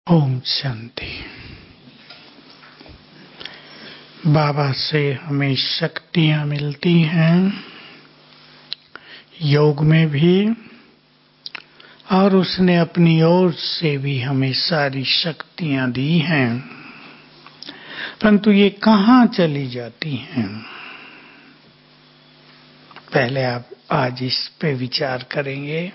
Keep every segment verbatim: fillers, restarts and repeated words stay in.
ओम शांति। बाबा से हमें शक्तियां मिलती हैं, योग में भी, और उसने अपनी ओर से भी हमें सारी शक्तियां दी हैं, परंतु ये कहाँ चली जाती हैं? पहले आप आज इस पे विचार करेंगे।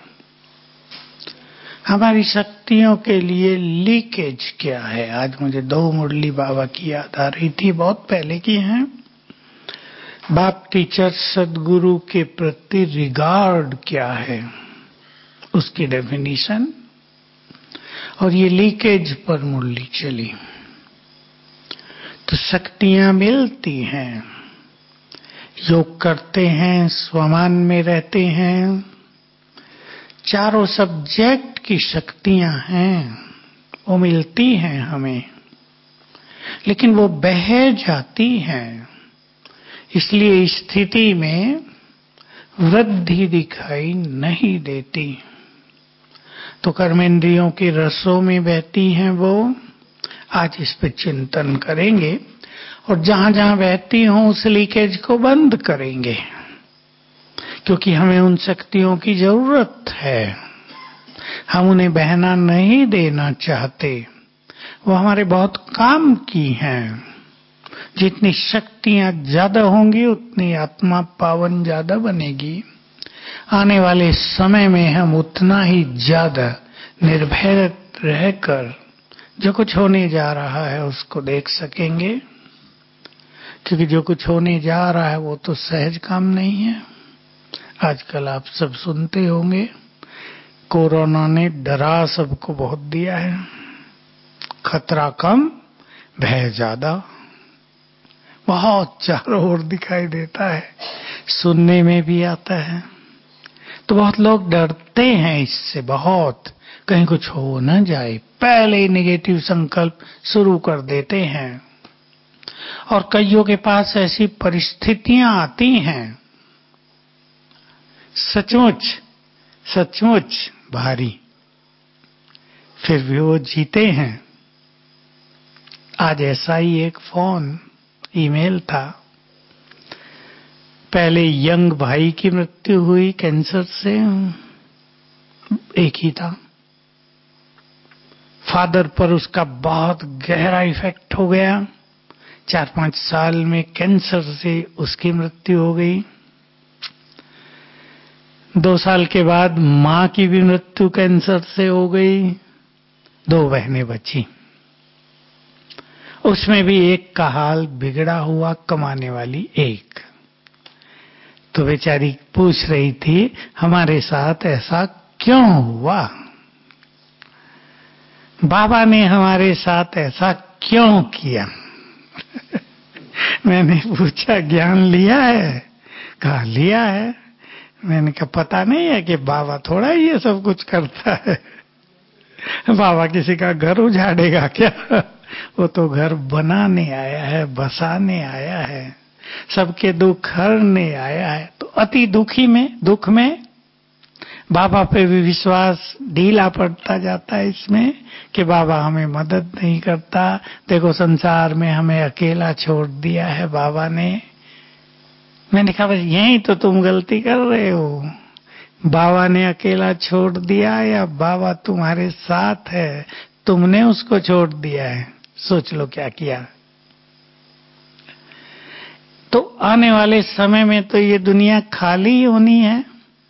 हमारी शक्तियों के लिए लीकेज क्या है? आज मुझे दो मुरली बाबा की याद आ रही थी, बहुत पहले की हैं। बाप टीचर सदगुरु के प्रति रिगार्ड क्या है, उसकी डेफिनेशन, और ये लीकेज पर मुरली चली। तो शक्तियां मिलती हैं, योग करते हैं, स्वमान में रहते हैं, चारों सब्जेक्ट की शक्तियां हैं, वो मिलती हैं हमें, लेकिन वो बह जाती हैं। इसलिए इस स्थिति में वृद्धि दिखाई नहीं देती। तो कर्मेंद्रियों के रसों में बहती हैं वो। आज इस पर चिंतन करेंगे और जहां जहां बहती हों उस लीकेज को बंद करेंगे, क्योंकि हमें उन शक्तियों की जरूरत है। हम उन्हें बहना नहीं देना चाहते, वो हमारे बहुत काम की हैं। जितनी शक्तियां ज्यादा होंगी उतनी आत्मा पावन ज्यादा बनेगी। आने वाले समय में हम उतना ही ज्यादा निर्भय रहकर जो कुछ होने जा रहा है उसको देख सकेंगे, क्योंकि जो कुछ होने जा रहा है वो तो सहज काम नहीं है। आजकल आप सब सुनते होंगे, कोरोना ने डरा सबको बहुत दिया है। खतरा कम, भय ज्यादा, बहुत चारों ओर दिखाई देता है, सुनने में भी आता है। तो बहुत लोग डरते हैं इससे, बहुत, कहीं कुछ हो न जाए, पहले ही नेगेटिव संकल्प शुरू कर देते हैं। और कईयों के पास ऐसी परिस्थितियां आती हैं, सचमुच सचमुच भारी, फिर भी वो जीते हैं। आज ऐसा ही एक फोन ईमेल था। पहले यंग भाई की मृत्यु हुई कैंसर से, एक ही था। फादर पर उसका बहुत गहरा इफेक्ट हो गया। चार पांच साल में कैंसर से उसकी मृत्यु हो गई। दो साल के बाद मां की भी मृत्यु कैंसर से हो गई। दो बहनें बची, उसमें भी एक का हाल बिगड़ा हुआ, कमाने वाली एक। तो बेचारी पूछ रही थी, हमारे साथ ऐसा क्यों हुआ? बाबा ने हमारे साथ ऐसा क्यों किया? मैंने पूछा, ज्ञान लिया है? कहा लिया है। मैंने कहा पता नहीं है कि बाबा थोड़ा ये सब कुछ करता है। बाबा किसी का घर उजाड़ेगा क्या? वो तो घर बनाने आया है, बसाने आया है, सबके दुख हरने आया है। तो अति दुखी में, दुख में बाबा पे भी विश्वास ढीला पड़ता जाता है इसमें कि बाबा हमें मदद नहीं करता। देखो संसार में हमें अकेला छोड़ दिया है बाबा ने। मैंने कहा बस यही तो तुम गलती कर रहे हो। बाबा ने अकेला छोड़ दिया या बाबा तुम्हारे साथ है, तुमने उसको छोड़ दिया है? सोच लो क्या किया। तो आने वाले समय में तो ये दुनिया खाली होनी है।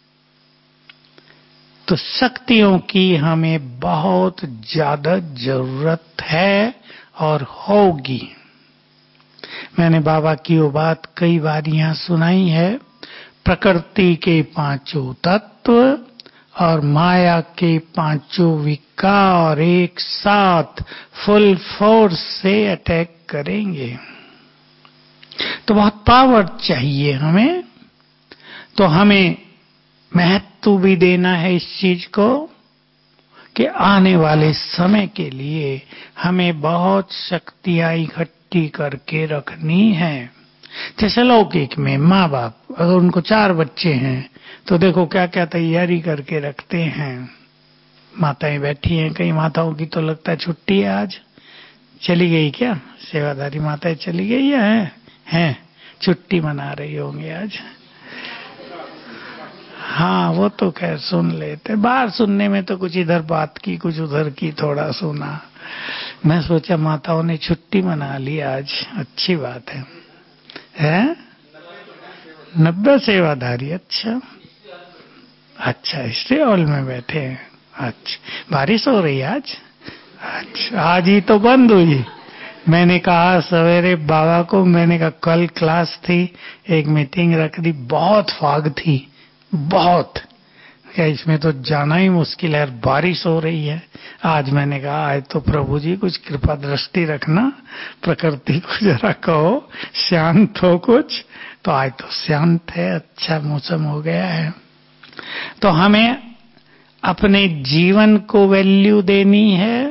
तो शक्तियों की हमें बहुत ज्यादा जरूरत है और होगी। मैंने बाबा की वो बात कई बार यहां सुनाई है। प्रकृति के पांचों तत्व और माया के पांचों विकार एक साथ फुल फोर्स से अटैक करेंगे। तो बहुत पावर चाहिए हमें। तो हमें महत्व भी देना है इस चीज को कि आने वाले समय के लिए हमें बहुत शक्तियां इकट्ठी करके रखनी है। जैसे लौकिक में माँ बाप, अगर उनको चार बच्चे हैं तो देखो क्या क्या तैयारी करके रखते हैं। माताएं बैठी हैं, कई माताओं की तो लगता है छुट्टी है आज, चली गई क्या? सेवाधारी माताएं चली गई या है? हैं, छुट्टी मना रही होंगी आज। हाँ वो तो खैर सुन लेते, बाहर सुनने में तो कुछ इधर बात की कुछ उधर की, थोड़ा सुना। मैं सोचा माताओं ने छुट्टी मना ली आज, अच्छी बात है। हैं? नब्बे सेवाधारी, अच्छा अच्छा इसलिए हॉल में बैठे हैं। अच्छा बारिश हो रही है आज? अच्छा आज ही तो बंद हुई। मैंने कहा सवेरे बाबा को, मैंने कहा कल क्लास थी, एक मीटिंग रख दी, बहुत फाग थी, बहुत, क्या इसमें तो जाना ही मुश्किल है, बारिश हो रही है। आज मैंने कहा आज तो प्रभु जी कुछ कृपा दृष्टि रखना, प्रकृति को जरा कहो शांत हो कुछ। तो आज तो शांत है, अच्छा मौसम हो गया है। तो हमें अपने जीवन को वैल्यू देनी है,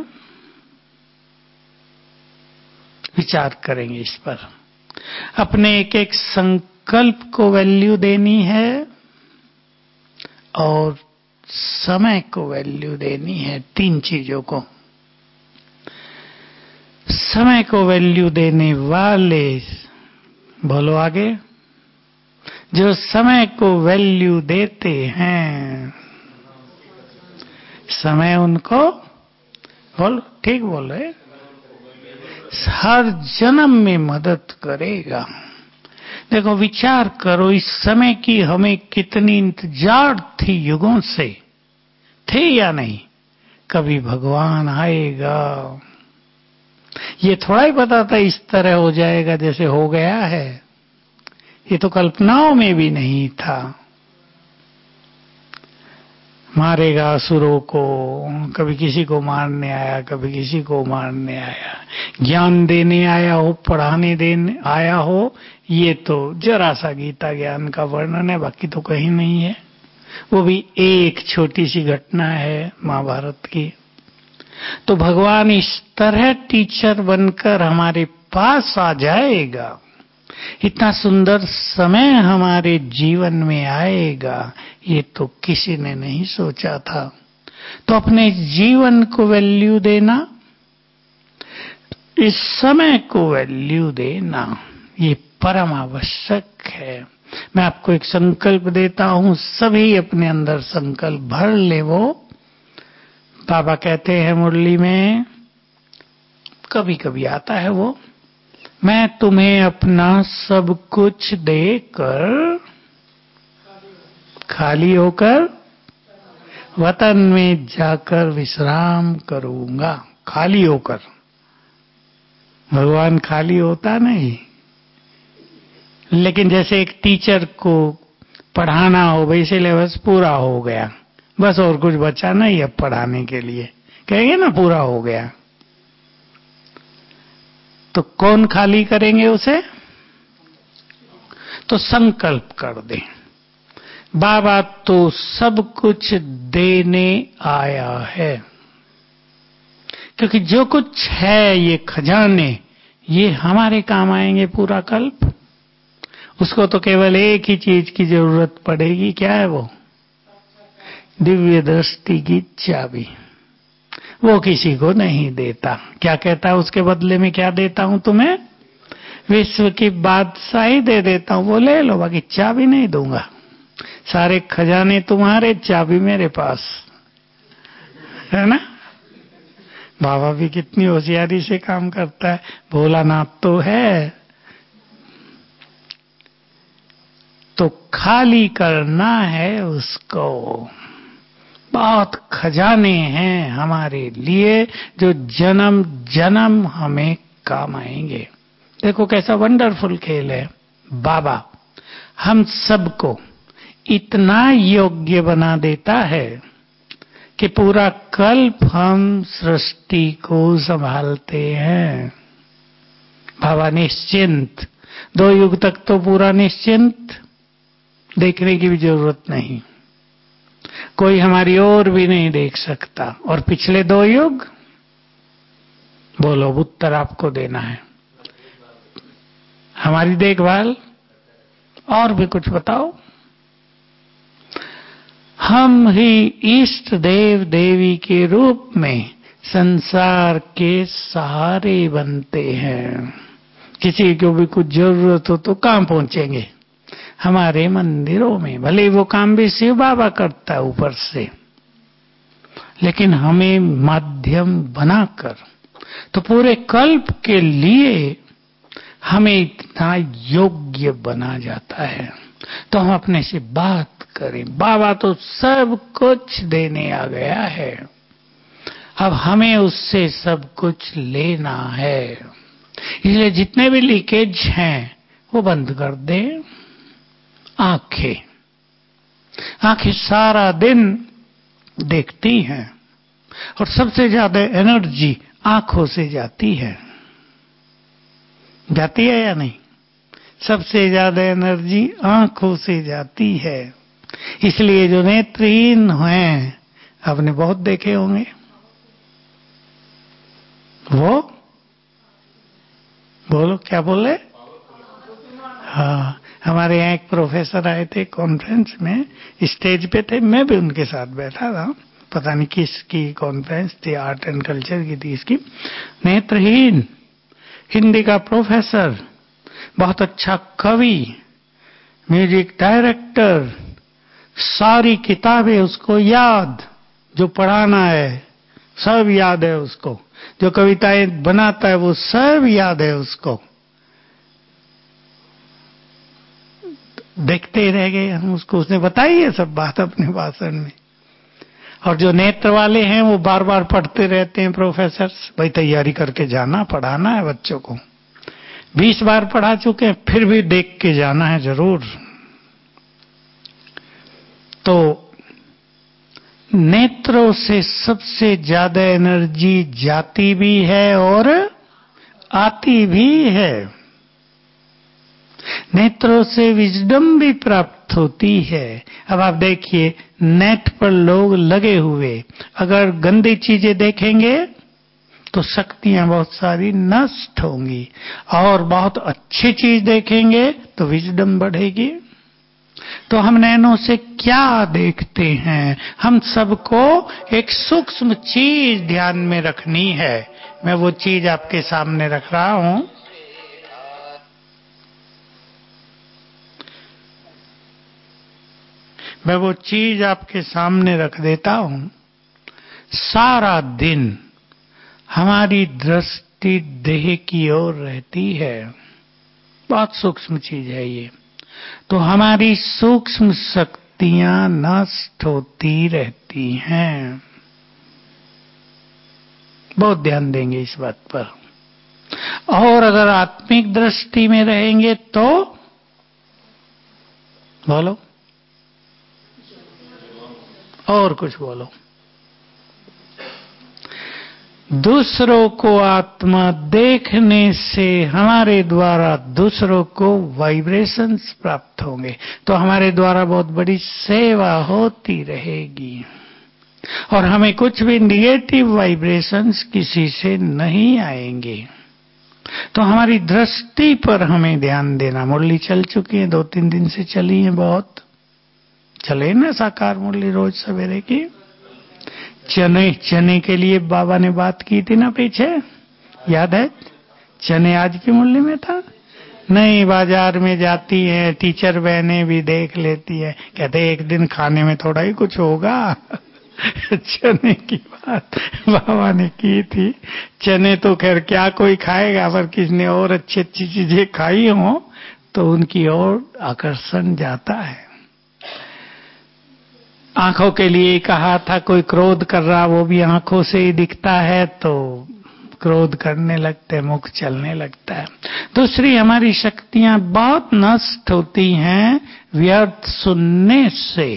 विचार करेंगे इस पर। अपने एक एक संकल्प को वैल्यू देनी है और समय को वैल्यू देनी है, तीन चीजों को। समय को वैल्यू देने वाले, बोलो आगे, जो समय को वैल्यू देते हैं, समय उनको, बोलो ठीक बोल रहे, हर जन्म में मदद करेगा। देखो विचार करो, इस समय की हमें कितनी इंतजार थी, युगों से थे या नहीं, कभी भगवान आएगा। ये थोड़ा ही पता था इस तरह हो जाएगा जैसे हो गया है, ये तो कल्पनाओं में भी नहीं था। मारेगा असुरों को, कभी किसी को मारने आया, कभी किसी को मारने आया, ज्ञान देने आया हो, पढ़ाने देने आया हो, ये तो जरा सा गीता ज्ञान का वर्णन है, बाकी तो कहीं नहीं है। वो भी एक छोटी सी घटना है महाभारत की। तो भगवान इस तरह टीचर बनकर हमारे पास आ जाएगा, इतना सुंदर समय हमारे जीवन में आएगा, ये तो किसी ने नहीं सोचा था। तो अपने जीवन को वैल्यू देना, इस समय को वैल्यू देना, ये परम आवश्यक है। मैं आपको एक संकल्प देता हूं, सभी अपने अंदर संकल्प भर ले। वो बाबा कहते हैं मुरली में, कभी कभी आता है वो, मैं तुम्हें अपना सब कुछ देकर खाली होकर वतन में जाकर विश्राम करूंगा। खाली होकर, भगवान खाली होता नहीं, लेकिन जैसे एक टीचर को पढ़ाना हो, भाई सिलेबस पूरा हो गया, बस और कुछ बचा नहीं अब पढ़ाने के लिए, कहेंगे ना पूरा हो गया, तो कौन खाली करेंगे उसे? तो संकल्प कर दे, बाबा तो सब कुछ देने आया है, क्योंकि जो कुछ है ये खजाने, ये हमारे काम आएंगे पूरा कल्प। उसको तो केवल एक ही चीज की जरूरत पड़ेगी, क्या है वो? दिव्य दृष्टि की चाबी। वो किसी को नहीं देता। क्या कहता है उसके बदले में क्या देता हूं तुम्हें? विश्व की बादशाही दे देता हूं, वो ले लो, बाकी चाबी नहीं दूंगा। सारे खजाने तुम्हारे, चाबी मेरे पास, है ना? बाबा भी कितनी होशियारी से काम करता है, भोलानाथ तो है। तो खाली करना है उसको। बहुत खजाने हैं हमारे लिए जो जन्म जन्म हमें काम आएंगे। देखो कैसा वंडरफुल खेल है। बाबा हम सबको इतना योग्य बना देता है कि पूरा कल्प हम सृष्टि को संभालते हैं। बाबा निश्चिंत, दो युग तक तो पूरा निश्चिंत, देखने की भी जरूरत नहीं, कोई हमारी ओर भी नहीं देख सकता। और पिछले दो युग, बोलो उत्तर आपको देना है, हमारी देखभाल। और भी कुछ बताओ। हम ही इष्ट देव देवी के रूप में संसार के सहारे बनते हैं। किसी को भी कुछ जरूरत हो तो कहाँ पहुंचेंगे? हमारे मंदिरों में। भले वो काम भी शिव बाबा करता है ऊपर से, लेकिन हमें माध्यम बनाकर, तो पूरे कल्प के लिए हमें इतना योग्य बना जाता है। तो हम अपने से बात करें, बाबा तो सब कुछ देने आ गया है, अब हमें उससे सब कुछ लेना है। इसलिए जितने भी लीकेज हैं वो बंद कर दें। आंखें आंखें सारा दिन देखती हैं और सबसे ज्यादा एनर्जी आंखों से जाती है। जाती है या नहीं? सबसे ज्यादा एनर्जी आंखों से जाती है। इसलिए जो नेत्रहीन हैं, आपने बहुत देखे होंगे, वो बोलो क्या बोले? हाँ, हमारे यहाँ एक प्रोफेसर आए थे कॉन्फ्रेंस में, स्टेज पे थे, मैं भी उनके साथ बैठा था। पता नहीं किसकी कॉन्फ्रेंस थी, आर्ट एंड कल्चर की थी इसकी। नेत्रहीन, हिंदी का प्रोफेसर, बहुत अच्छा कवि, म्यूजिक डायरेक्टर, सारी किताबें उसको याद, जो पढ़ाना है सब याद है उसको, जो कविताएं बनाता है वो सब याद है उसको। देखते रह गए हम उसको, उसने बताई है सब बात अपने भाषण में। और जो नेत्र वाले हैं वो बार बार पढ़ते रहते हैं प्रोफेसर, भाई तैयारी करके जाना, पढ़ाना है बच्चों को। बीस बार पढ़ा चुके हैं, फिर भी देख के जाना है जरूर। तो नेत्रों से सबसे ज्यादा एनर्जी जाती भी है और आती भी है। नेत्रों से विजडम भी प्राप्त होती है। अब आप देखिए, नेट पर लोग लगे हुए, अगर गंदी चीजें देखेंगे तो शक्तियां बहुत सारी नष्ट होंगी, और बहुत अच्छी चीज देखेंगे तो विजडम बढ़ेगी। तो हम नैनों से क्या देखते हैं? हम सबको एक सूक्ष्म चीज ध्यान में रखनी है। मैं वो चीज आपके सामने रख रहा हूं। मैं वो चीज आपके सामने रख देता हूं। सारा दिन हमारी दृष्टि देह की ओर रहती है। बहुत सूक्ष्म चीज है ये। तो हमारी सूक्ष्म शक्तियां नष्ट होती रहती हैं। बहुत ध्यान देंगे इस बात पर। और अगर आत्मिक दृष्टि में रहेंगे तो बोलो, और कुछ बोलो। दूसरों को आत्मा देखने से हमारे द्वारा दूसरों को वाइब्रेशंस प्राप्त होंगे, तो हमारे द्वारा बहुत बड़ी सेवा होती रहेगी, और हमें कुछ भी निगेटिव वाइब्रेशंस किसी से नहीं आएंगे। तो हमारी दृष्टि पर हमें ध्यान देना। मुरली चल चुकी है, दो तीन दिन से चली है, बहुत चले ना साकार मुरली रोज सवेरे की। चने चने के लिए बाबा ने बात की थी ना पीछे, याद है? चने आज की मुरली में था नहीं। बाजार में जाती है टीचर बहनें भी देख लेती है, कहते एक दिन खाने में थोड़ा ही कुछ होगा। चने की बात बाबा ने की थी। चने तो खैर क्या कोई खाएगा, पर किसने और अच्छी अच्छी चीजें खाई हो तो उनकी ओर आकर्षण जाता है। आंखों के लिए कहा था, कोई क्रोध कर रहा वो भी आंखों से ही दिखता है, तो क्रोध करने लगते, मुख चलने लगता है। दूसरी, हमारी शक्तियां बहुत नष्ट होती हैं व्यर्थ सुनने से,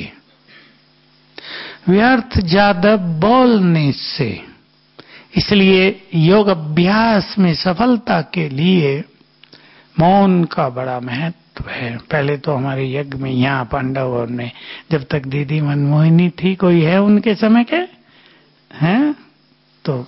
व्यर्थ ज्यादा बोलने से। इसलिए योग अभ्यास में सफलता के लिए मौन का बड़ा महत्व है। पहले तो हमारे यज्ञ में यहाँ पांडवों ने, जब तक दीदी मनमोहिनी थी, कोई है उनके समय के हैं, तो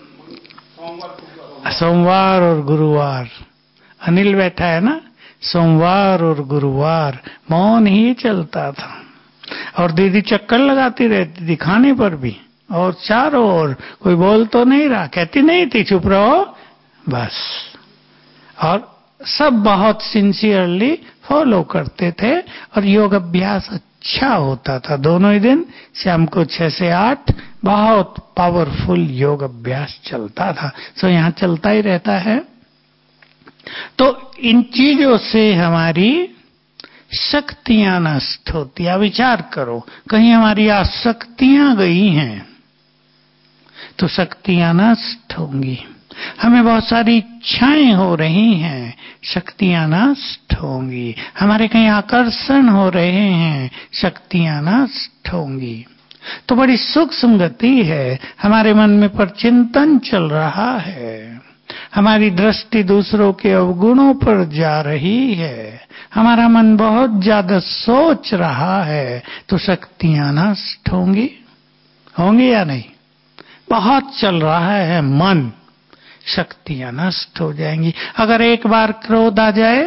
सोमवार और गुरुवार, अनिल बैठा है ना, सोमवार और गुरुवार मौन ही चलता था। और दीदी चक्कर लगाती रहती थी खाने पर भी, और चारों ओर कोई बोल तो नहीं रहा, कहती नहीं थी चुप रहो बस। और सब बहुत सिंसियरली फॉलो करते थे और योग अभ्यास अच्छा होता था। दोनों ही दिन शाम को छह से आठ बहुत पावरफुल योग अभ्यास चलता था। सो यहाँ चलता ही रहता है। तो इन चीजों से हमारी शक्तियां नष्ट होती है। विचार करो, कहीं हमारी आसक्तियां गई हैं तो शक्तियां नष्ट होंगी। हमें बहुत सारी इच्छाएं हो रही हैं, शक्तियां नष्ट होंगी। हमारे कहीं आकर्षण हो रहे हैं, शक्तियां नष्ट होंगी। तो बड़ी सूक्ष्म गति है। हमारे मन में पर चिंतन चल रहा है, हमारी दृष्टि दूसरों के अवगुणों पर जा रही है, हमारा मन बहुत ज्यादा सोच रहा है, तो शक्तियां नष्ट होंगी, होंगी या नहीं? बहुत चल रहा है मन, शक्तियां नष्ट हो जाएंगी। अगर एक बार क्रोध आ जाए,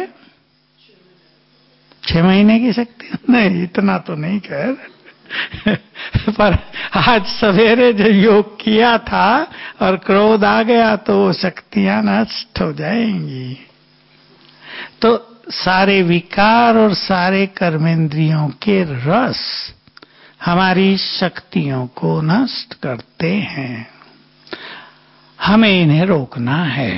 छह महीने की शक्ति नहीं, इतना तो नहीं कह पर आज सवेरे जो योग किया था और क्रोध आ गया तो वो शक्तियां नष्ट हो जाएंगी। तो सारे विकार और सारे कर्मेंद्रियों के रस हमारी शक्तियों को नष्ट करते हैं। हमें इन्हें रोकना है,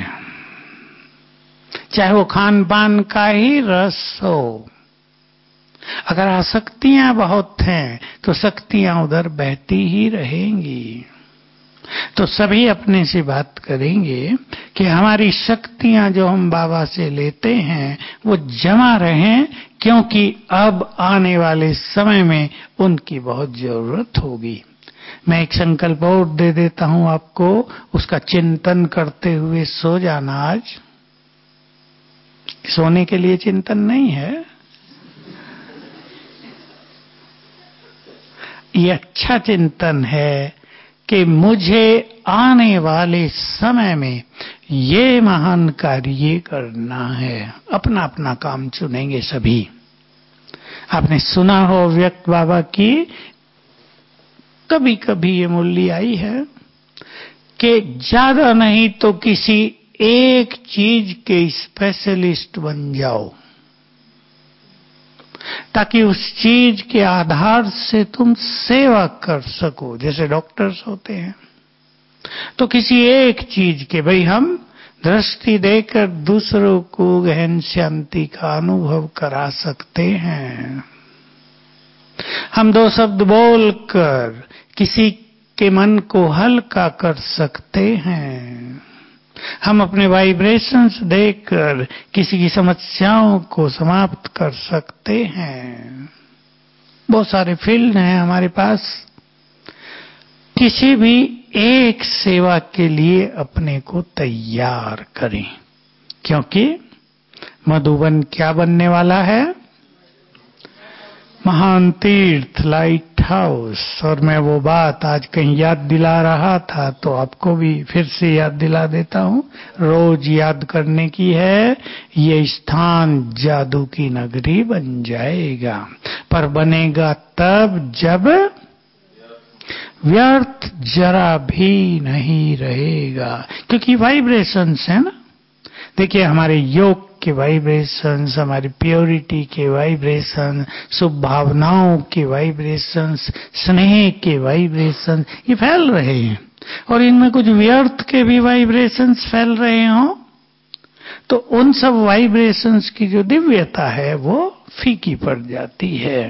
चाहे वो खान पान का ही रस हो। अगर आसक्तियां बहुत हैं तो शक्तियां उधर बहती ही रहेंगी। तो सभी अपने से बात करेंगे कि हमारी शक्तियां जो हम बाबा से लेते हैं वो जमा रहें, क्योंकि अब आने वाले समय में उनकी बहुत जरूरत होगी। मैं एक संकल्प और दे देता हूं आपको, उसका चिंतन करते हुए सो जाना। आज सोने के लिए चिंतन नहीं है, ये अच्छा चिंतन है कि मुझे आने वाले समय में ये महान कार्य करना है। अपना अपना काम चुनेंगे सभी। आपने सुना हो व्यक्त बाबा की कभी कभी ये मूल्य आई है कि ज्यादा नहीं तो किसी एक चीज के स्पेशलिस्ट बन जाओ, ताकि उस चीज के आधार से तुम सेवा कर सको। जैसे डॉक्टर्स होते हैं तो किसी एक चीज के, भाई हम दृष्टि देकर दूसरों को गहन शांति का अनुभव करा सकते हैं, हम दो शब्द बोलकर किसी के मन को हल्का कर सकते हैं, हम अपने वाइब्रेशंस देकर किसी की समस्याओं को समाप्त कर सकते हैं। बहुत सारे फील्ड हैं हमारे पास। किसी भी एक सेवा के लिए अपने को तैयार करें, क्योंकि मधुबन क्या बनने वाला है? महान तीर्थ, लाइट हाउस। और मैं वो बात आज कहीं याद दिला रहा था तो आपको भी फिर से याद दिला देता हूं, रोज याद करने की है। ये स्थान जादू की नगरी बन जाएगा, पर बनेगा तब जब व्यर्थ जरा भी नहीं रहेगा, क्योंकि वाइब्रेशंस है ना। देखिए हमारे योग के वाइब्रेशंस, हमारी प्योरिटी के वाइब्रेशन, शुभ भावनाओं के वाइब्रेशंस, स्नेह के वाइब्रेशन, ये फैल रहे हैं। और इनमें कुछ व्यर्थ के भी वाइब्रेशंस फैल रहे हों तो उन सब वाइब्रेशंस की जो दिव्यता है वो फीकी पड़ जाती है।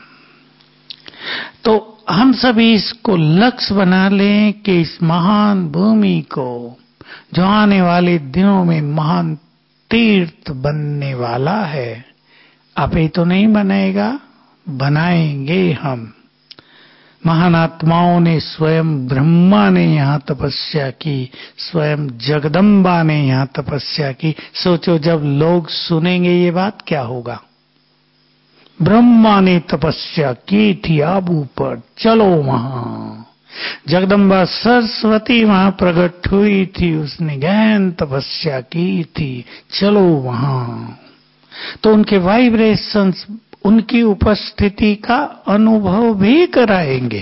तो हम सभी इसको लक्ष्य बना लें कि इस महान भूमि को, जो आने वाले दिनों में महान तीर्थ बनने वाला है, आप ही तो नहीं बनेगा, बनाएंगे हम। महान आत्माओं ने, स्वयं ब्रह्मा ने यहाँ तपस्या की, स्वयं जगदम्बा ने यहाँ तपस्या की। सोचो जब लोग सुनेंगे ये बात क्या होगा। ब्रह्मा ने तपस्या की थी आबू पर, चलो वहां। जगदम्बा सरस्वती वहां प्रकट हुई थी, उसने गहन तपस्या की थी, चलो वहां। तो उनके वाइब्रेशंस उनकी उपस्थिति का अनुभव भी कराएंगे।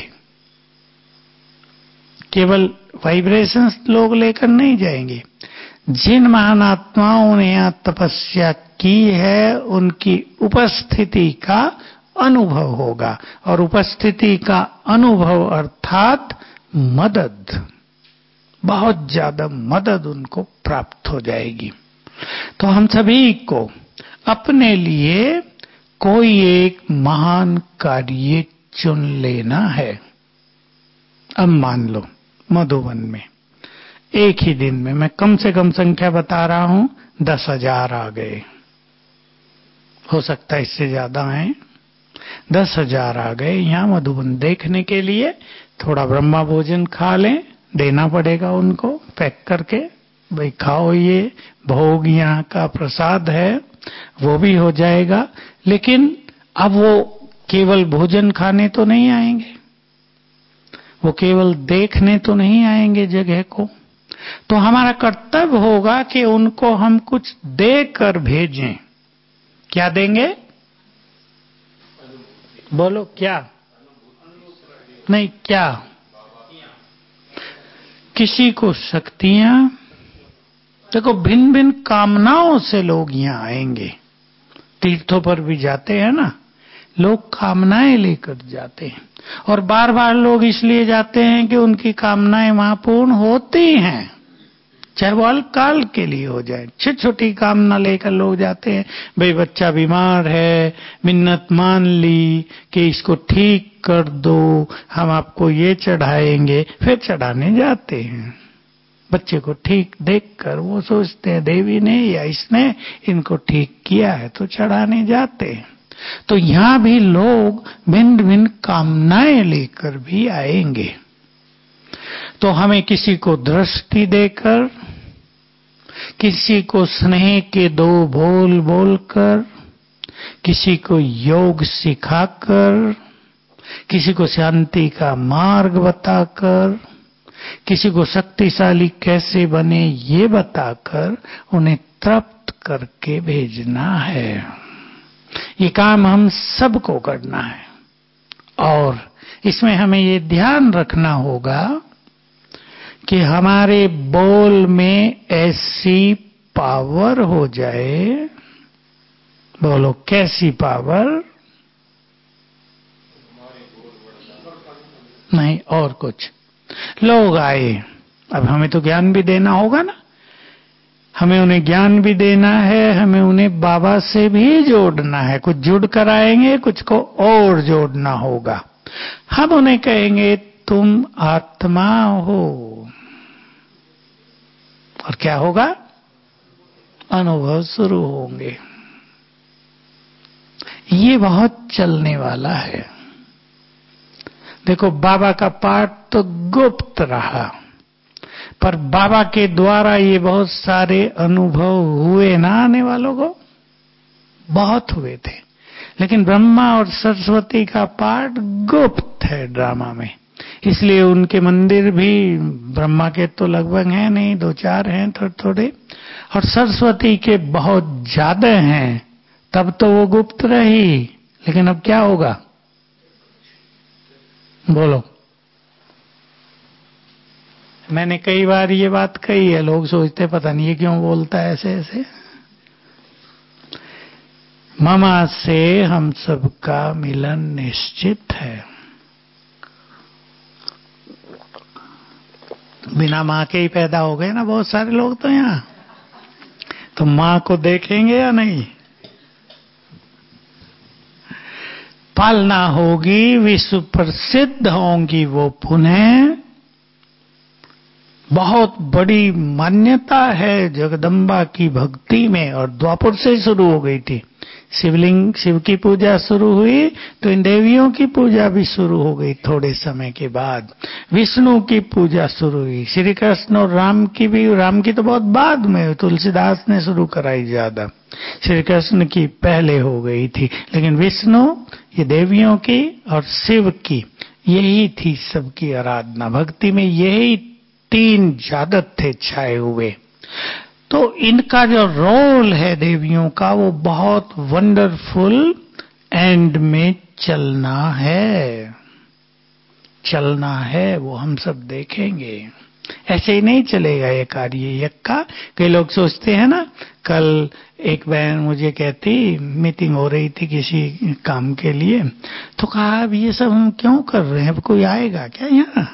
केवल वाइब्रेशंस लोग लेकर नहीं जाएंगे। जिन महान आत्माओं ने यहाँ तपस्या की है उनकी उपस्थिति का अनुभव होगा, और उपस्थिति का अनुभव अर्थात मदद, बहुत ज्यादा मदद उनको प्राप्त हो जाएगी। तो हम सभी को अपने लिए कोई एक महान कार्य चुन लेना है। अब मान लो मधुबन में एक ही दिन में, मैं कम से कम संख्या बता रहा हूं, दस हजार आ गए, हो सकता है इससे ज्यादा हैं, दस हजार आ गए यहाँ मधुबन देखने के लिए। थोड़ा ब्रह्मा भोजन खा लें, देना पड़ेगा उनको पैक करके, भाई खाओ, ये भोग यहाँ का प्रसाद है, वो भी हो जाएगा। लेकिन अब वो केवल भोजन खाने तो नहीं आएंगे, वो केवल देखने तो नहीं आएंगे जगह को। तो हमारा कर्तव्य होगा कि उनको हम कुछ देकर भेजें। क्या देंगे? बोलो क्या? नहीं, क्या? किसी को शक्तियां। देखो, भिन्न भिन्न कामनाओं से लोग यहाँ आएंगे। तीर्थों पर भी जाते हैं ना लोग, कामनाएं लेकर जाते हैं, और बार बार लोग इसलिए जाते हैं कि उनकी कामनाएं वहां पूर्ण होती हैं, चाहे वो अल्पकाल के लिए हो जाए। छोटी छोटी कामना लेकर लोग जाते हैं, भाई बच्चा बीमार है, मिन्नत मान ली कि इसको ठीक कर दो, हम आपको ये चढ़ाएंगे, फिर चढ़ाने जाते हैं। बच्चे को ठीक देखकर वो सोचते हैं देवी ने या इसने इनको ठीक किया है, तो चढ़ाने जाते हैं। तो यहाँ भी लोग भिन्न भिन्न कामनाएं लेकर भी आएंगे। तो हमें किसी को दृष्टि देकर, किसी को स्नेह के दो बोल बोलकर, किसी को योग सिखाकर, किसी को शांति का मार्ग बताकर, किसी को शक्तिशाली कैसे बने ये बताकर उन्हें तृप्त करके भेजना है। ये काम हम सबको करना है, और इसमें हमें ये ध्यान रखना होगा कि हमारे बोल में ऐसी पावर हो जाए। बोलो, कैसी पावर? नहीं, और कुछ। लोग आए, अब हमें तो ज्ञान भी देना होगा ना, हमें उन्हें ज्ञान भी देना है, हमें उन्हें बाबा से भी जोड़ना है। कुछ जुड़ कर आएंगे, कुछ को और जोड़ना होगा। हम उन्हें कहेंगे तुम आत्मा हो, और क्या होगा? अनुभव शुरू होंगे। ये बहुत चलने वाला है। देखो, बाबा का पाठ तो गुप्त रहा, पर बाबा के द्वारा ये बहुत सारे अनुभव हुए ना, आने वालों को बहुत हुए थे। लेकिन ब्रह्मा और सरस्वती का पाठ गुप्त है ड्रामा में, इसलिए उनके मंदिर भी ब्रह्मा के तो लगभग हैं नहीं, दो चार हैं थोड़े थोड़े, और सरस्वती के बहुत ज्यादा हैं। तब तो वो गुप्त रही, लेकिन अब क्या होगा? बोलो। मैंने कई बार ये बात कही है, लोग सोचते पता नहीं ये क्यों बोलता है ऐसे ऐसे। मामा से हम सबका मिलन निश्चित है। बिना माँ के ही पैदा हो गए ना बहुत सारे लोग तो यहाँ, तो माँ को देखेंगे या नहीं? पालना होगी, विश्व प्रसिद्ध होंगी वो पुनः। बहुत बड़ी मान्यता है जगदम्बा की भक्ति में, और द्वापर से शुरू हो गई थी। शिवलिंग, शिव की पूजा शुरू हुई तो इन देवियों की पूजा भी शुरू हो गई। थोड़े समय के बाद विष्णु की पूजा शुरू हुई। श्री कृष्ण और राम की भी, राम की तो बहुत बाद में, तुलसीदास ने शुरू कराई ज्यादा, श्री कृष्ण की पहले हो गई थी। लेकिन विष्णु, ये देवियों की, और शिव की, यही थी सबकी आराधना। भक्ति में यही तीन जादत थे छाए हुए। तो इनका जो रोल है देवियों का, वो बहुत वंडरफुल एंड में चलना है, चलना है, वो हम सब देखेंगे। ऐसे ही नहीं चलेगा ये कार्य यज्ञ। कई लोग सोचते हैं ना, कल एक बहन मुझे कहती, मीटिंग हो रही थी किसी काम के लिए, तो कहा अब ये सब हम क्यों कर रहे हैं, अब कोई आएगा क्या यहाँ?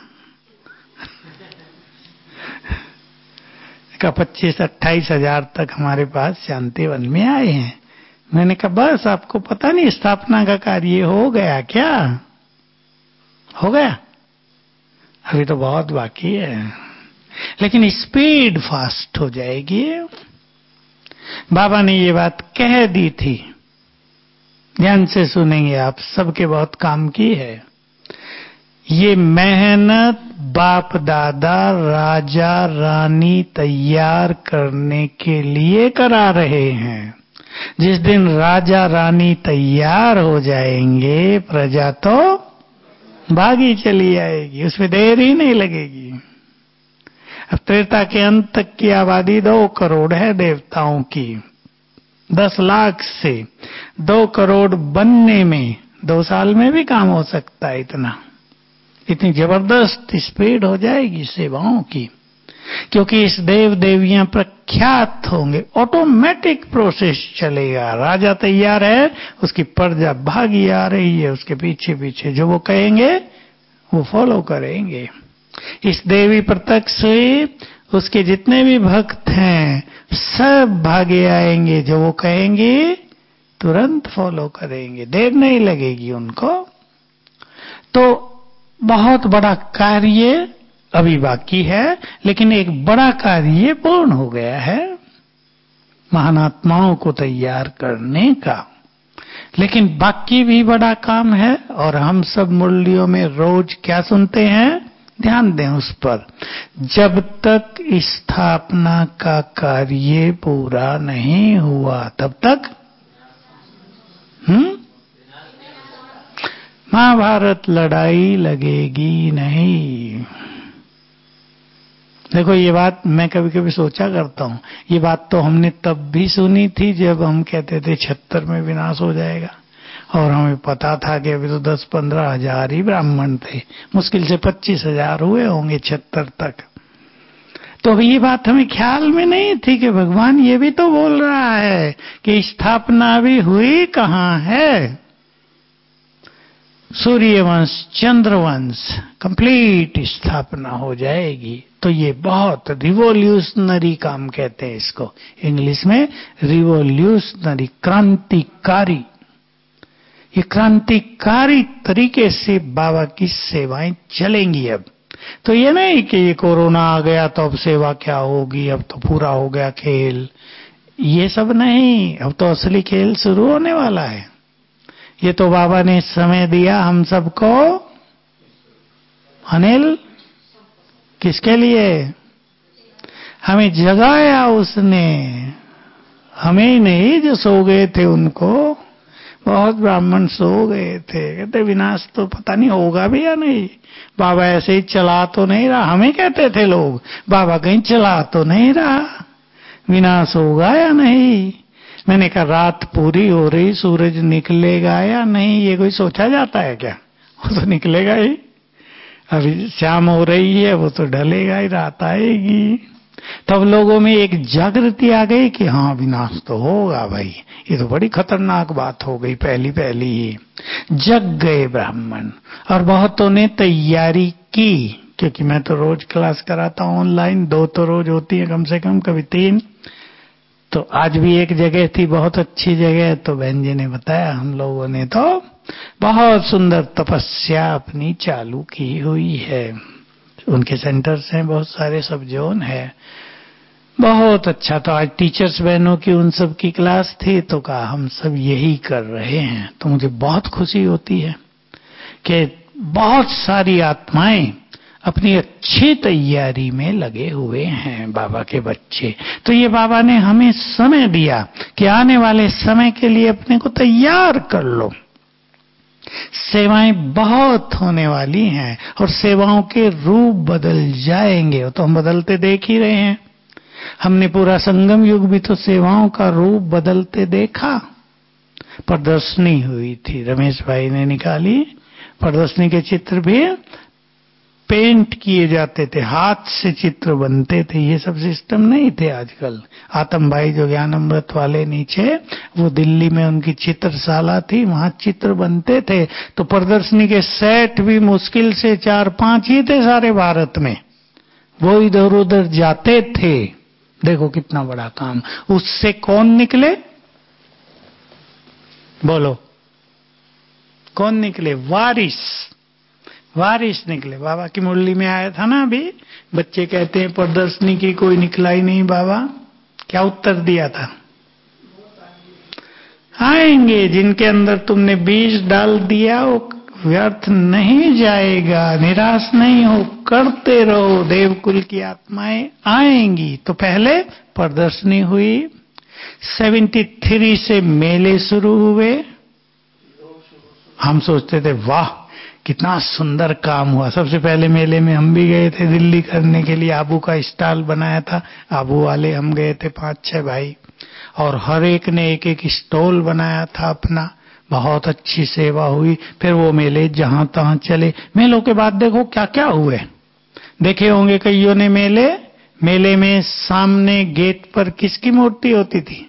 का पच्चीस अट्ठाईस हजार तक हमारे पास शांतिवन में आए हैं। मैंने कहा बस आपको पता नहीं स्थापना का कार्य हो गया क्या? हो गया? अभी तो बहुत बाकी है, लेकिन स्पीड फास्ट हो जाएगी। बाबा ने ये बात कह दी थी, ध्यान से सुनेंगे आप, सबके बहुत काम की है। ये मेहनत बाप दादा राजा रानी तैयार करने के लिए करा रहे हैं। जिस दिन राजा रानी तैयार हो जाएंगे, प्रजा तो भागी चली आएगी, उसमें देर ही नहीं लगेगी। अब त्रेता के अंत तक की आबादी दो करोड़ है देवताओं की। दस लाख से दो करोड़ बनने में दो साल में भी काम हो सकता है। इतना इतनी जबरदस्त स्पीड हो जाएगी सेवाओं की, क्योंकि इस देव देवियां प्रख्यात होंगे, ऑटोमेटिक प्रोसेस चलेगा। राजा तैयार है, उसकी प्रजा भागी आ रही है उसके पीछे पीछे, जो वो कहेंगे वो फॉलो करेंगे। इस देवी प्रत्यक्ष से उसके जितने भी भक्त हैं सब भागे आएंगे, जो वो कहेंगे तुरंत फॉलो करेंगे, देर नहीं लगेगी उनको। तो बहुत बड़ा कार्य अभी बाकी है, लेकिन एक बड़ा कार्य पूर्ण हो गया है, महान आत्माओं को तैयार करने का। लेकिन बाकी भी बड़ा काम है, और हम सब मुरलियों में रोज क्या सुनते हैं, ध्यान दें उस पर। जब तक स्थापना का कार्य पूरा नहीं हुआ तब तक हम्म महाभारत लड़ाई लगेगी नहीं। देखो ये बात मैं कभी कभी सोचा करता हूँ, ये बात तो हमने तब भी सुनी थी जब हम कहते थे छहत्तर में विनाश हो जाएगा, और हमें पता था कि अभी तो दस पंद्रह हजार ही ब्राह्मण थे, मुश्किल से पच्चीस हजार हुए होंगे छहत्तर तक। तो ये बात हमें ख्याल में नहीं थी कि भगवान ये भी तो बोल रहा है कि स्थापना भी हुई कहाँ है। सूर्यवंश चंद्रवंश कंप्लीट स्थापना हो जाएगी। तो ये बहुत रिवोल्यूशनरी काम कहते हैं इसको, इंग्लिश में रिवोल्यूशनरी, क्रांतिकारी। ये क्रांतिकारी तरीके से बाबा की सेवाएं चलेंगी अब। तो ये नहीं कि ये कोरोना आ गया तो अब सेवा क्या होगी, अब तो पूरा हो गया खेल, ये सब नहीं। अब तो असली खेल शुरू होने वाला है। ये तो बाबा ने समय दिया हम सबको, अनिल किसके लिए? हमें जगाया उसने, हमें ही नहीं, जो सो गए थे उनको। बहुत ब्राह्मण सो गए थे, कहते विनाश तो पता नहीं होगा भी या नहीं, बाबा ऐसे ही चला तो नहीं रहा। हमें कहते थे लोग, बाबा कहीं चला तो नहीं रहा, विनाश होगा या नहीं। मैंने कहा रात पूरी हो रही, सूरज निकलेगा या नहीं, ये कोई सोचा जाता है क्या? वो तो निकलेगा ही। अभी शाम हो रही है, वो तो ढलेगा ही, रात आएगी। तब लोगों में एक जागृति आ गई कि हाँ विनाश तो होगा भाई, ये तो बड़ी खतरनाक बात हो गई। पहली पहली ही जग गए ब्राह्मण, और बहुतों ने तैयारी की, क्योंकि मैं तो रोज क्लास कराता हूँ ऑनलाइन, दो तो रोज होती है कम से कम, कभी तीन। तो आज भी एक जगह थी, बहुत अच्छी जगह, तो बहन जी ने बताया हम लोगों ने तो बहुत सुंदर तपस्या अपनी चालू की हुई है। उनके सेंटर्स हैं बहुत सारे, सब जोन है, बहुत अच्छा। तो आज टीचर्स बहनों की उन सब की क्लास थी, तो कहा हम सब यही कर रहे हैं। तो मुझे बहुत खुशी होती है कि बहुत सारी आत्माएं अपनी अच्छी तैयारी में लगे हुए हैं, बाबा के बच्चे। तो ये बाबा ने हमें समय दिया कि आने वाले समय के लिए अपने को तैयार कर लो। सेवाएं बहुत होने वाली हैं, और सेवाओं के रूप बदल जाएंगे, तो हम बदलते देख ही रहे हैं। हमने पूरा संगम युग भी तो सेवाओं का रूप बदलते देखा। प्रदर्शनी हुई थी, रमेश भाई ने निकाली। प्रदर्शनी के चित्र भी पेंट किए जाते थे, हाथ से चित्र बनते थे, ये सब सिस्टम नहीं थे आजकल। आतम भाई जो ज्ञान अमृत वाले नीचे, वो दिल्ली में उनकी चित्रशाला थी, वहां चित्र बनते थे। तो प्रदर्शनी के सेट भी मुश्किल से चार पांच ही थे सारे भारत में, वो इधर उधर जाते थे। देखो कितना बड़ा काम। उससे कौन निकले, बोलो कौन निकले? वारिस, वारिस निकले। बाबा की मुरली में आया था ना अभी, बच्चे कहते हैं प्रदर्शनी की कोई निकला ही नहीं बाबा, क्या उत्तर दिया था? आएंगे। जिनके अंदर तुमने बीज डाल दिया वो व्यर्थ नहीं जाएगा, निराश नहीं हो, करते रहो, देवकुल की आत्माएं आएंगी। तो पहले प्रदर्शनी हुई, तिहत्तर से मेले शुरू हुए। हम सोचते थे वाह कितना सुंदर काम हुआ। सबसे पहले मेले में हम भी गए थे दिल्ली करने के लिए, आबू का स्टॉल बनाया था, आबू वाले हम गए थे पांच छह भाई, और हर एक ने एक एक स्टॉल बनाया था अपना। बहुत अच्छी सेवा हुई। फिर वो मेले जहां तहां चले। मेलों के बाद देखो क्या क्या हुए, देखे होंगे कईयों ने मेले। मेले में सामने गेट पर किसकी मूर्ति होती थी?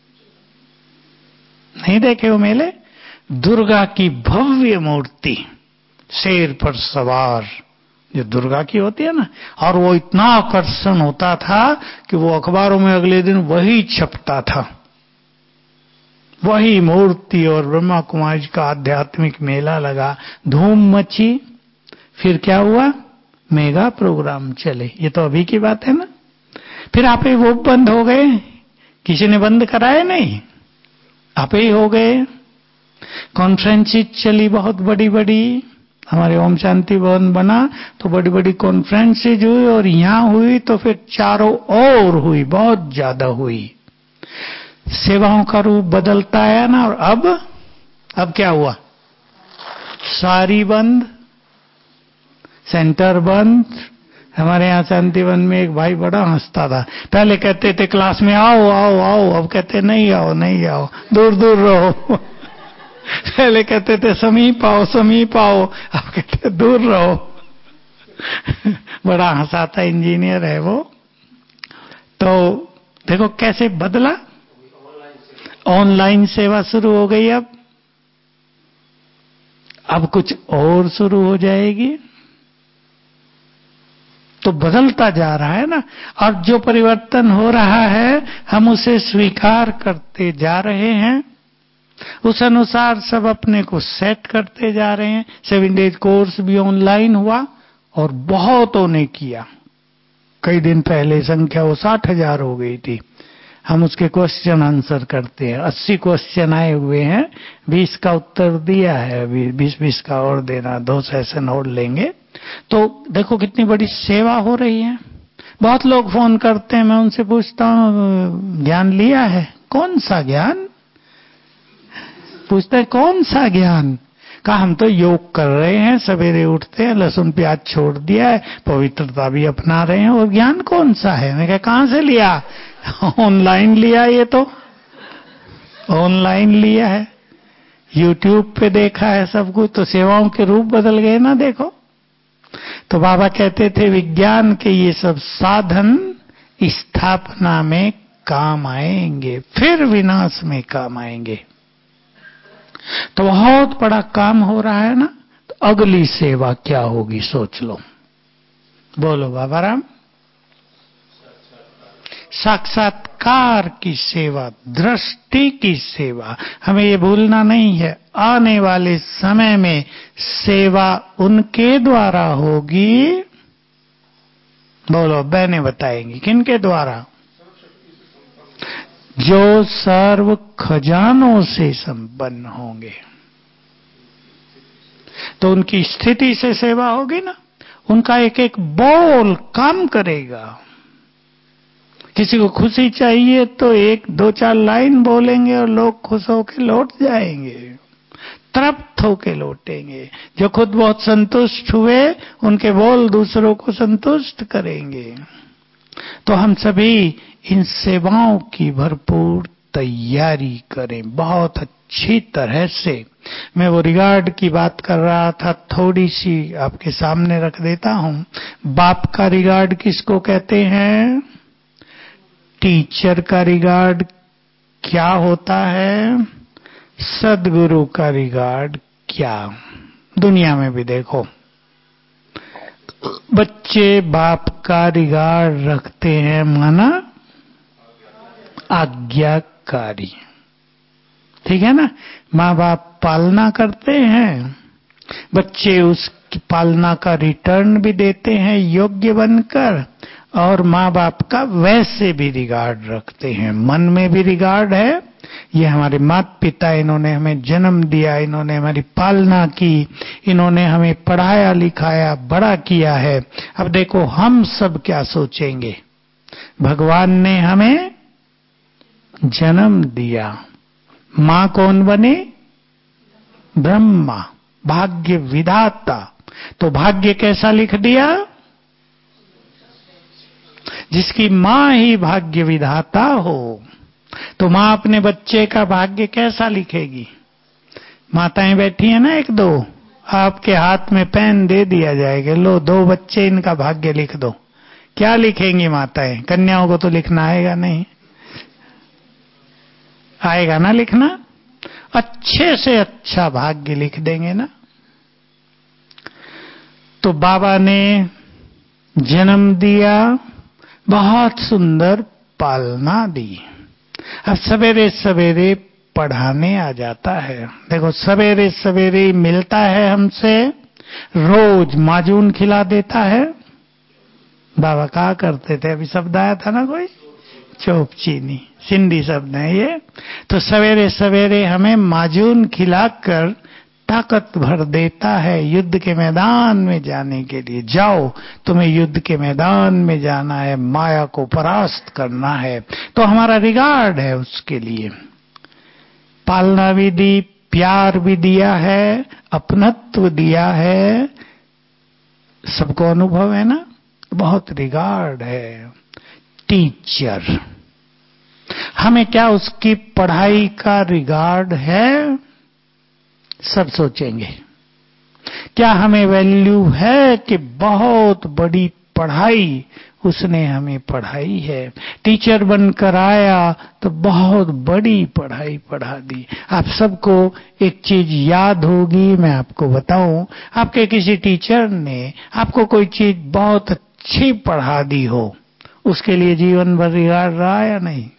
नहीं देखे हो मेले? दुर्गा की भव्य मूर्ति, शेर पर सवार, जो दुर्गा की होती है ना, और वो इतना आकर्षण होता था कि वो अखबारों में अगले दिन वही छपता था, वही मूर्ति। और ब्रह्मा कुमारी का आध्यात्मिक मेला लगा, धूम मची। फिर क्या हुआ? मेगा प्रोग्राम चले। ये तो अभी की बात है ना। फिर आप ही वो बंद हो गए, किसी ने बंद कराए नहीं, आप ही हो गए। कॉन्फ्रेंसिस चली बहुत बड़ी बड़ी, हमारे ओम शांति भवन बना तो बड़ी बड़ी कॉन्फ्रेंसिस हुई, और यहां हुई तो फिर चारों ओर हुई, बहुत ज्यादा हुई। सेवाओं का रूप बदलता है ना। और अब अब क्या हुआ? सारी बंद, सेंटर बंद। हमारे यहाँ शांतिवन में एक भाई बड़ा हंसता था, पहले कहते थे क्लास में आओ आओ आओ, अब कहते नहीं आओ नहीं आओ, दूर दूर रहो। पहले कहते थे समीप आओ समीप आओ, अब कहते दूर रहो। बड़ा हंसाता इंजीनियर है वो। तो देखो कैसे बदला। ऑनलाइन सेवा शुरू हो गई, अब अब कुछ और शुरू हो जाएगी। तो बदलता जा रहा है ना। और जो परिवर्तन हो रहा है हम उसे स्वीकार करते जा रहे हैं, उस अनुसार सब अपने को सेट करते जा रहे हैं। सेवन डेज कोर्स भी ऑनलाइन हुआ और बहुतों ने किया। कई दिन पहले संख्या वो साठ हजार हो गई थी। हम उसके क्वेश्चन आंसर करते हैं, अस्सी क्वेश्चन आए हुए हैं, बीस का उत्तर दिया है, अभी बीस बीस का और देना, दो सेशन और लेंगे। तो देखो कितनी बड़ी सेवा हो रही है। बहुत लोग फोन करते हैं, मैं उनसे पूछता हूँ ज्ञान लिया है? कौन सा ज्ञान? पूछते हैं कौन सा ज्ञान? कहा हम तो योग कर रहे हैं, सवेरे उठते हैं, लहसुन प्याज छोड़ दिया है, पवित्रता भी अपना रहे हैं, और ज्ञान कौन सा है? मैं कहा कहां से लिया? ऑनलाइन लिया, ये तो ऑनलाइन लिया है, यूट्यूब पे देखा है सब कुछ। तो सेवाओं के रूप बदल गए ना, देखो। तो बाबा कहते थे विज्ञान के ये सब साधन स्थापना में काम आएंगे, फिर विनाश में काम आएंगे। तो बहुत बड़ा काम हो रहा है ना। तो अगली सेवा क्या होगी सोच लो, बोलो बाबा राम। साक्षात्कार की सेवा, दृष्टि की सेवा, हमें ये भूलना नहीं है। आने वाले समय में सेवा उनके द्वारा होगी, बोलो बहने बताएंगी किनके द्वारा? जो सर्व खजानों से संपन्न होंगे। तो उनकी स्थिति से सेवा होगी ना, उनका एक एक बोल काम करेगा। किसी को खुशी चाहिए तो एक दो चार लाइन बोलेंगे और लोग खुश होकर लौट जाएंगे, तृप्त होकर लौटेंगे। जो खुद बहुत संतुष्ट हुए उनके बोल दूसरों को संतुष्ट करेंगे। तो हम सभी इन सेवाओं की भरपूर तैयारी करें, बहुत अच्छी तरह से। मैं वो रिगार्ड की बात कर रहा था, थोड़ी सी आपके सामने रख देता हूं। बाप का रिगार्ड किसको कहते हैं? टीचर का रिगार्ड क्या होता है? सद्गुरु का रिगार्ड क्या? दुनिया में भी देखो, बच्चे बाप का रिगार्ड रखते हैं, माना आज्ञाकारी। ठीक है ना? माँ बाप पालना करते हैं, बच्चे उसकी पालना का रिटर्न भी देते हैं योग्य बनकर, और माँ बाप का वैसे भी रिगार्ड रखते हैं। मन में भी रिगार्ड है, ये हमारे माता पिता, इन्होंने हमें जन्म दिया, इन्होंने हमारी पालना की, इन्होंने हमें पढ़ाया लिखाया बड़ा किया है। अब देखो हम सब क्या सोचेंगे, भगवान ने हमें जन्म दिया, मां कौन बने? ब्रह्मा, भाग्य विधाता। तो भाग्य कैसा लिख दिया? जिसकी मां ही भाग्य विधाता हो, तो मां अपने बच्चे का भाग्य कैसा लिखेगी? माताएं बैठी है ना एक दो, आपके हाथ में पेन दे दिया जाएगा, लो दो बच्चे, इनका भाग्य लिख दो। क्या लिखेंगी माताएं? कन्याओं को तो लिखना आएगा नहीं, आएगा ना लिखना? अच्छे से अच्छा भाग्य लिख देंगे ना। तो बाबा ने जन्म दिया, बहुत सुंदर पालना दी। अब सवेरे सवेरे पढ़ाने आ जाता है। देखो सवेरे सवेरे मिलता है हमसे, रोज माजून खिला देता है। बाबा कहा करते थे, अभी शब्द आया था ना कोई, चोप चीनी, सिंधी शब्द है ये। तो सवेरे सवेरे हमें माजून खिलाकर ताकत भर देता है युद्ध के मैदान में जाने के लिए। जाओ, तुम्हें युद्ध के मैदान में जाना है, माया को परास्त करना है। तो हमारा रिगार्ड है उसके लिए। पालना भी दी, प्यार भी दिया है, अपनत्व दिया है, सबको अनुभव है ना, बहुत रिगार्ड है। टीचर, हमें क्या उसकी पढ़ाई का रिगार्ड है? सब सोचेंगे। क्या हमें वैल्यू है कि बहुत बड़ी पढ़ाई उसने हमें पढ़ाई है? टीचर बनकर आया तो बहुत बड़ी पढ़ाई पढ़ा दी। आप सबको एक चीज याद होगी, मैं आपको बताऊं, आपके किसी टीचर ने आपको कोई चीज बहुत अच्छी पढ़ा दी हो, उसके लिए जीवन भर रिगार्ड रहा या नहीं?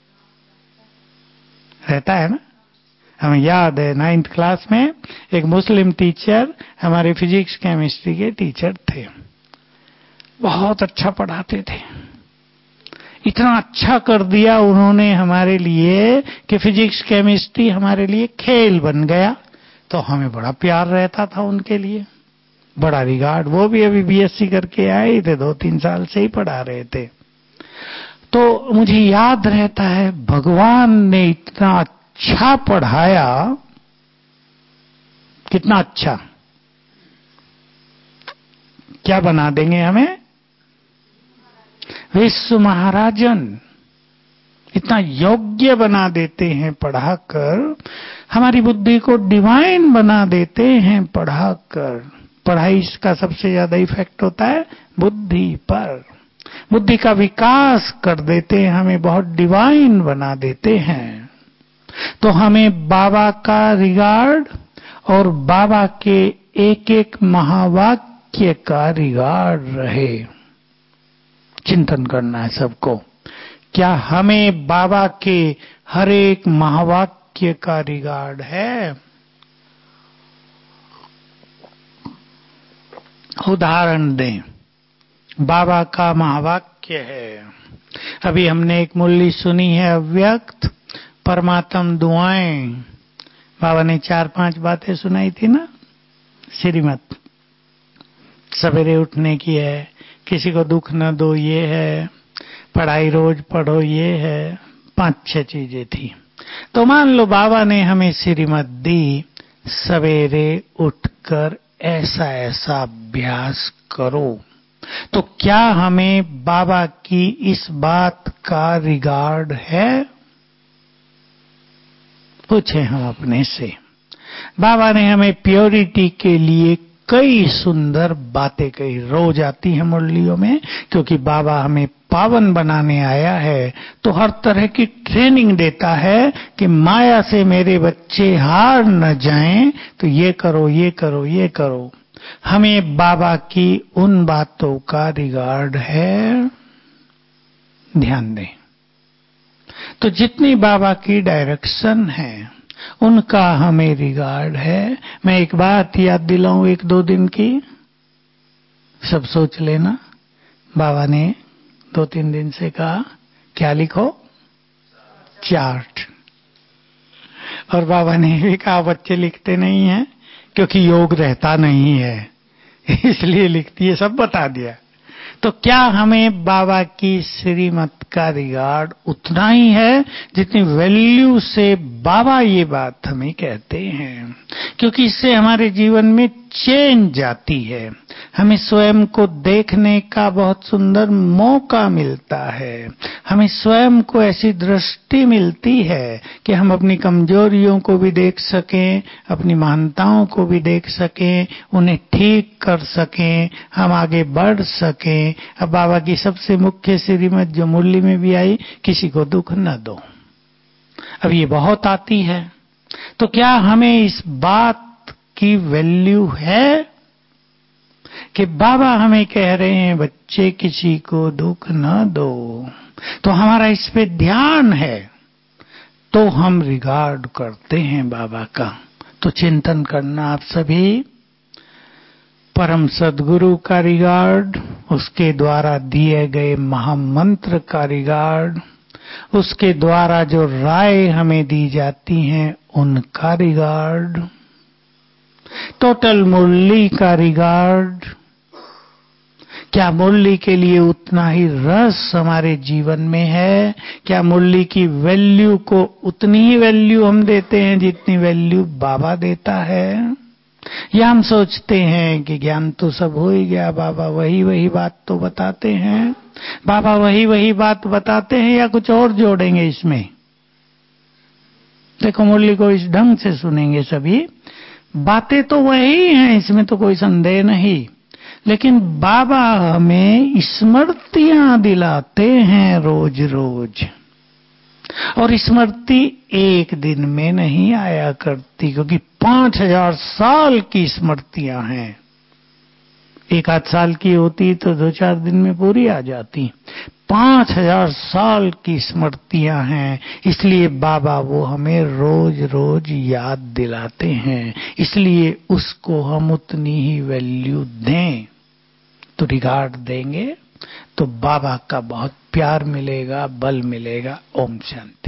रहता है ना। हमें याद है नाइन्थ क्लास में एक मुस्लिम टीचर हमारे फिजिक्स केमिस्ट्री के टीचर थे, बहुत अच्छा पढ़ाते थे। इतना अच्छा कर दिया उन्होंने हमारे लिए कि फिजिक्स केमिस्ट्री हमारे लिए खेल बन गया। तो हमें बड़ा प्यार रहता था उनके लिए, बड़ा रिगार्ड। वो भी अभी बीएससी करके आए थे, दो तीन साल से ही पढ़ा रहे थे। तो मुझे याद रहता है, भगवान ने इतना अच्छा पढ़ाया, कितना अच्छा, क्या बना देंगे हमें? विश्व महाराजन। इतना योग्य बना देते हैं पढ़ाकर, हमारी बुद्धि को डिवाइन बना देते हैं पढ़ाकर। पढ़ाई का सबसे ज्यादा इफेक्ट होता है बुद्धि पर, बुद्धि का विकास कर देते हैं, हमें बहुत डिवाइन बना देते हैं। तो हमें बाबा का रिगार्ड और बाबा के एक एक महावाक्य का रिगार्ड रहे। चिंतन करना है सबको, क्या हमें बाबा के हर एक महावाक्य का रिगार्ड है? उदाहरण दें, बाबा का महावाक्य है, अभी हमने एक मुरली सुनी है, अव्यक्त परमात्म दुआएं। बाबा ने चार पांच बातें सुनाई थी ना, श्रीमत। सवेरे उठने की है, किसी को दुख न दो ये है, पढ़ाई रोज पढ़ो ये है, पांच छह चीजें थी। तो मान लो बाबा ने हमें श्रीमत दी, सवेरे उठकर ऐसा ऐसा अभ्यास करो। तो क्या हमें बाबा की इस बात का रिगार्ड है? पूछे हम अपने से। बाबा ने हमें प्योरिटी के लिए कई सुंदर बातें कही, रोज आती है मुरलियों में, क्योंकि बाबा हमें पावन बनाने आया है। तो हर तरह की ट्रेनिंग देता है कि माया से मेरे बच्चे हार न जाएं, तो ये करो ये करो ये करो। हमें बाबा की उन बातों का रिगार्ड है, ध्यान दें। तो जितनी बाबा की डायरेक्शन है उनका हमें रिगार्ड है। मैं एक बात याद दिलाऊं एक दो दिन की, सब सोच लेना। बाबा ने दो तीन दिन से कहा क्या लिखो, चार्ट। और बाबा ने भी कहा बच्चे लिखते नहीं हैं क्योंकि योग रहता नहीं है, इसलिए लिखती है, सब बता दिया। तो क्या हमें बाबा की श्रीमत का रिगार्ड उतना ही है जितनी वैल्यू से बाबा ये बात हमें कहते हैं? क्योंकि इससे हमारे जीवन में चेंज आती है, हमें स्वयं को देखने का बहुत सुंदर मौका मिलता है, हमें स्वयं को ऐसी दृष्टि मिलती है कि हम अपनी कमजोरियों को भी देख सकें, अपनी महानताओं को भी देख सकें, उन्हें ठीक कर सकें, हम आगे बढ़ सकें। अब बाबा की सबसे मुख्य श्रीमत जो मुरली में भी आई, किसी को दुख न दो, अब ये बहुत आती है। तो क्या हमें इस बात की वैल्यू है कि बाबा हमें कह रहे हैं बच्चे किसी को दुख न दो, तो हमारा इस पे ध्यान है, तो हम रिगार्ड करते हैं बाबा का। तो चिंतन करना आप सभी, परम सद्गुरु का रिगार्ड, उसके द्वारा दिए गए महामंत्र का रिगार्ड, उसके द्वारा जो राय हमें दी जाती हैं उनका रिगार्ड, टोटल मुरली का रिगार्ड। क्या मुरली के लिए उतना ही रस हमारे जीवन में है? क्या मुरली की वैल्यू को उतनी ही वैल्यू हम देते हैं जितनी वैल्यू बाबा देता है? या हम सोचते हैं कि ज्ञान तो सब हो ही गया, बाबा वही वही बात तो बताते हैं, बाबा वही वही बात बताते हैं, या कुछ और जोड़ेंगे इसमें? देखो मुरली को इस ढंग से सुनेंगे सभी, बातें तो वही हैं, इसमें तो कोई संदेह नहीं, लेकिन बाबा हमें स्मृतियां दिलाते हैं रोज रोज। और स्मृति एक दिन में नहीं आया करती, क्योंकि पांच हजार साल की स्मृतियां हैं। एक आध साल की होती तो दो चार दिन में पूरी आ जाती, पांच हजार साल की स्मृतियां हैं। इसलिए बाबा वो हमें रोज रोज याद दिलाते हैं, इसलिए उसको हम उतनी ही वैल्यू दें, तो रिगार्ड देंगे तो बाबा का बहुत प्यार मिलेगा, बल मिलेगा। ओम शांति।